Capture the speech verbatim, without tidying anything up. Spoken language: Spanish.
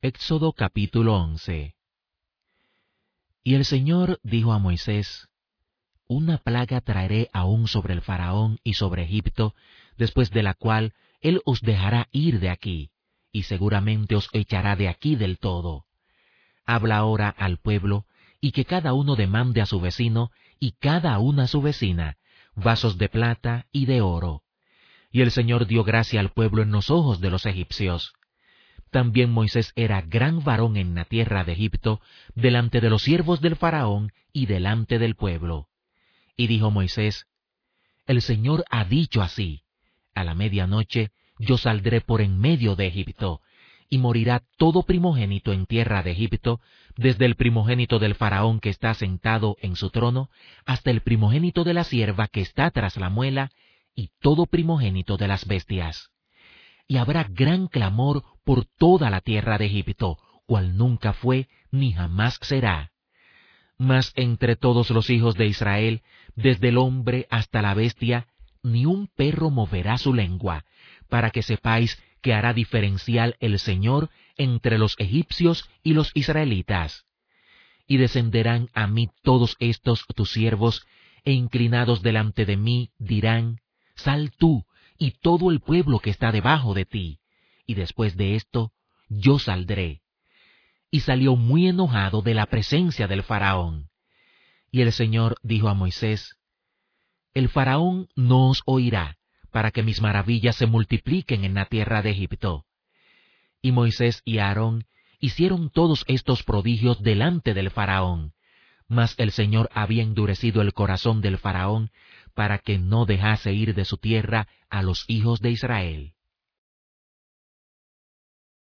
Éxodo capítulo once. Y el Señor dijo a Moisés: Una plaga traeré aún sobre el Faraón y sobre Egipto, después de la cual él os dejará ir de aquí, y seguramente os echará de aquí del todo. Habla ahora al pueblo, y que cada uno demande a su vecino, y cada una a su vecina, vasos de plata y de oro. Y el Señor dio gracia al pueblo en los ojos de los egipcios. También Moisés era gran varón en la tierra de Egipto, delante de los siervos del Faraón y delante del pueblo. Y dijo Moisés: El Señor ha dicho así: A la medianoche yo saldré por en medio de Egipto, y morirá todo primogénito en tierra de Egipto, desde el primogénito del Faraón que está sentado en su trono, hasta el primogénito de la sierva que está tras la muela, y todo primogénito de las bestias. Y habrá gran clamor por toda la tierra de Egipto, cual nunca fue ni jamás será. Mas entre todos los hijos de Israel, desde el hombre hasta la bestia, ni un perro moverá su lengua, para que sepáis que hará diferencial el Señor entre los egipcios y los israelitas. Y descenderán a mí todos estos tus siervos, e inclinados delante de mí dirán: Sal tú, y todo el pueblo que está debajo de ti, y después de esto yo saldré. Y salió muy enojado de la presencia del Faraón. Y el Señor dijo a Moisés: El Faraón no os oirá, para que mis maravillas se multipliquen en la tierra de Egipto. Y Moisés y Aarón hicieron todos estos prodigios delante del Faraón, mas el Señor había endurecido el corazón del Faraón, para que no dejase ir de su tierra a los hijos de Israel.